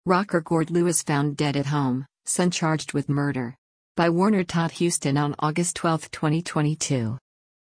Rocker Gord Lewis found dead at home, son charged with murder. By Warner Todd Houston on August 12, 2022.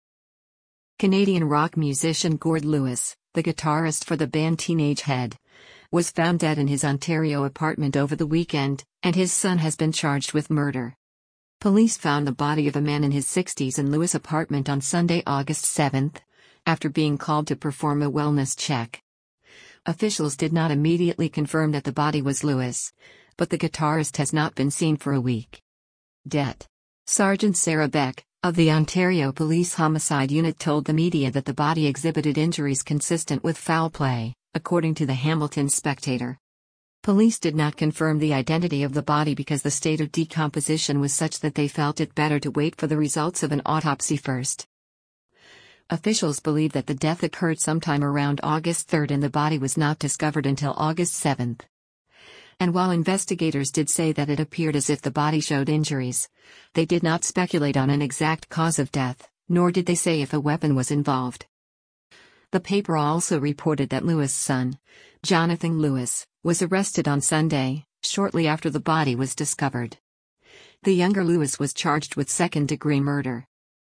Canadian rock musician Gord Lewis, the guitarist for the band Teenage Head, was found dead in his Ontario apartment over the weekend, and his son has been charged with murder. Police found the body of a man in his 60s in Lewis' apartment on Sunday, August 7, after being called to perform a wellness check. Officials did not immediately confirm that the body was Lewis, but the guitarist has not been seen for a week. Det. Sergeant Sarah Beck, of the Ontario Police Homicide Unit, told the media that the body exhibited injuries consistent with foul play, according to the Hamilton Spectator. Police did not confirm the identity of the body because the state of decomposition was such that they felt it better to wait for the results of an autopsy first. Officials believe that the death occurred sometime around August 3 and the body was not discovered until August 7. And while investigators did say that it appeared as if the body showed injuries, they did not speculate on an exact cause of death, nor did they say if a weapon was involved. The paper also reported that Lewis' son, Jonathan Lewis, was arrested on Sunday, shortly after the body was discovered. The younger Lewis was charged with second-degree murder.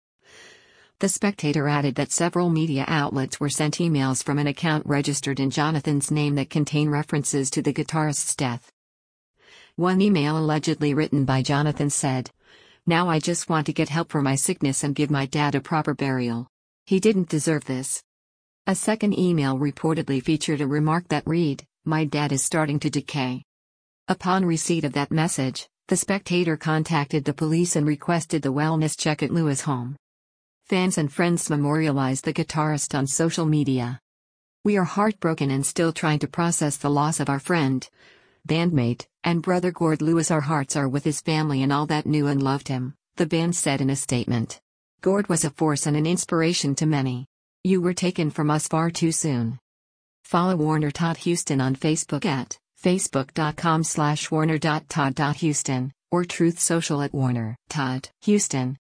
The Spectator added that several media outlets were sent emails from an account registered in Jonathan's name that contain references to the guitarist's death. One email allegedly written by Jonathan said, "Now I just want to get help for my sickness and give my dad a proper burial. He didn't deserve this." A second email reportedly featured a remark that read, "My dad is starting to decay." Upon receipt of that message, the Spectator contacted the police and requested the wellness check at Lewis' home. Fans and friends memorialized the guitarist on social media. "We are heartbroken and still trying to process the loss of our friend, bandmate, and brother Gord Lewis. Our hearts are with his family and all that knew and loved him," the band said in a statement. "Gord was a force and an inspiration to many. You were taken from us far too soon." Follow Warner Todd Houston on Facebook at facebook.com/warner.todd.houston or Truth Social at Warner Todd Houston.